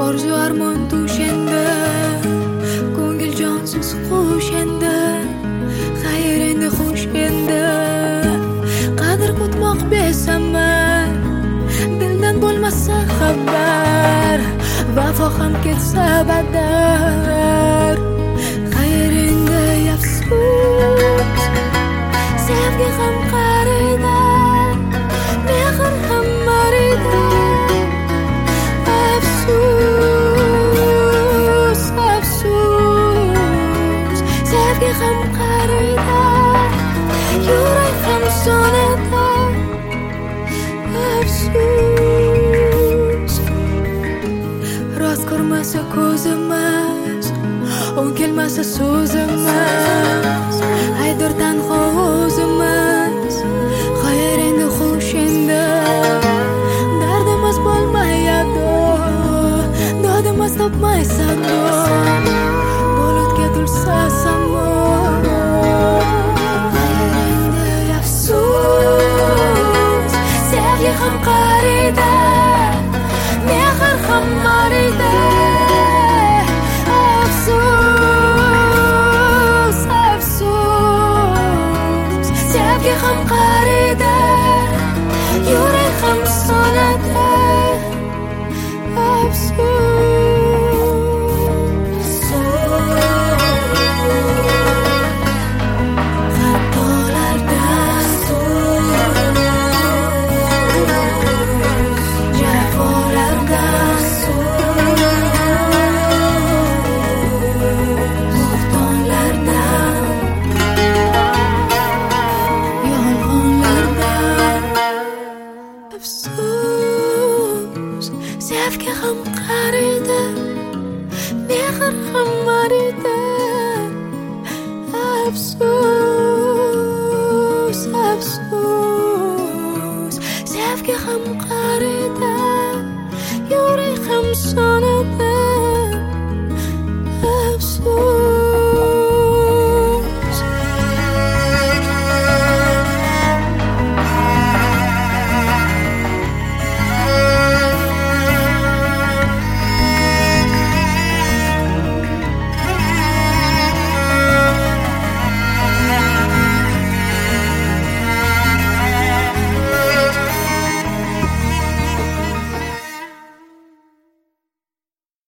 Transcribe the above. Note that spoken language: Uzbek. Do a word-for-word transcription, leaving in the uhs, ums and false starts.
orzu armon to'shanda, ko'ngil jonsiz qo'shanda, xayr endi xush endi, qadr kutmoq besamar, dildan bo'lmasa xabar, vafo ham ketsa badar. Xayr endi afsus, sevgi ham qarida, mehr ham marida. Afsus, afsus, sevgi ham qarida, yurak ham sonida. Afsus, rost ko'rmasa ko'zimiz, o'ng kelmasa so'zimiz, aydir tanho o'zimiz. Xayr endi xush endi, dardimiz bo'lmayadi, dodimiz topmaysa dod, bulutga to'lsa samo. Xayr endi afsus, sevgi ham qarida, mehr ham marida. Afsus, afsus, sevgi ham qarida, yurak ham sonida. Afsus, sevgi ham qarida, mehr ham marida. Afsus, afsus, sevgi ham qarida, yurak ham sonida.